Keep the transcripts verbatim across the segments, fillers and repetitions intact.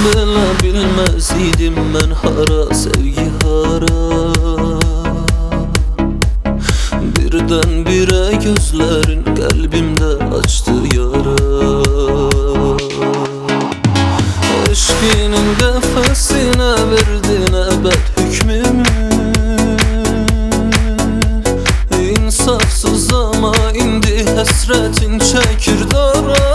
belə bilməz idim mən hara, sevgi hara. Birdən birə gözlərin qəlbimdə açdı yara. Eşqinin qəfəsinə verdin əbəd hükmümü. İnsafsız ama indi həsrətin çəkir dara.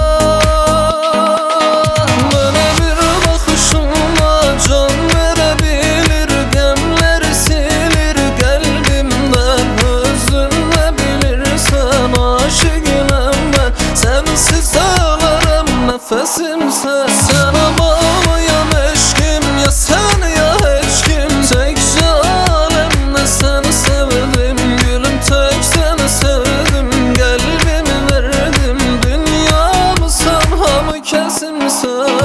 Mənə bir baxışınla can verə bilir, qəmləri silir qəlbimdən. Özün nə bilirsən, aşiqinəm mən, sənsiz ağlaram nəfəsimsən. Sənə bağlıyam eşqim, ya sən ya heç kim. Təkcə aləmdə səni sevdim gülüm, tək səni sevdim. Qəlbimi verdim, dünyamısan, hamı kəsimsən.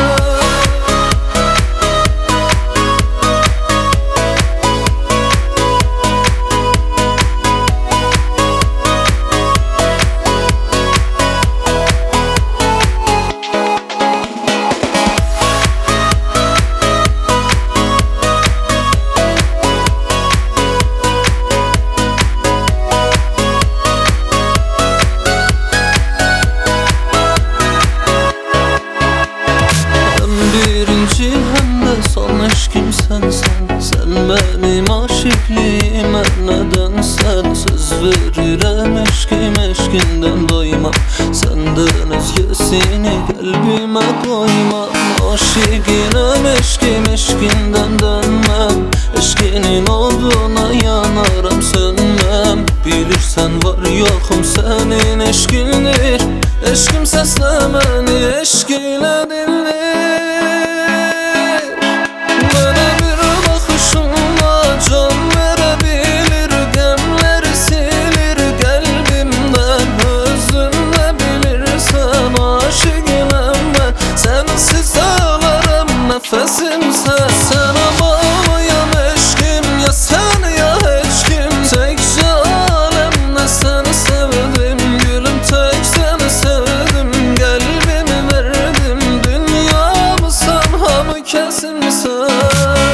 Birinci həm də son eşqim sənsən. Sən mənim aşiqliyimə nədənsən. Söz verirəm eşqim eşqindən doymam, səndən özgəsini qəlbimə qoymam. Aşiqinəm eşqim eşqindən dönməm, eşqinin olduğuna yanaram sönməm. Bilirsən var yoxum sənin eşqindir, eşqim səsləməni eşq ilə dinlir. Mənə bir baxışınla can verə bilir, qəmləri silir qəlbimdən. Özün nə bilirsən, aşiqinəm mən, sənsiz ağlaram nəfəsimsən. Sənə bağlıyam eşqim, ya sən ya heç kim. Təkcə aləmdə səni sevdim gülüm, tək səni sevdim. Qəlbimi verdim, dünyamısan, hamı kəsimsən.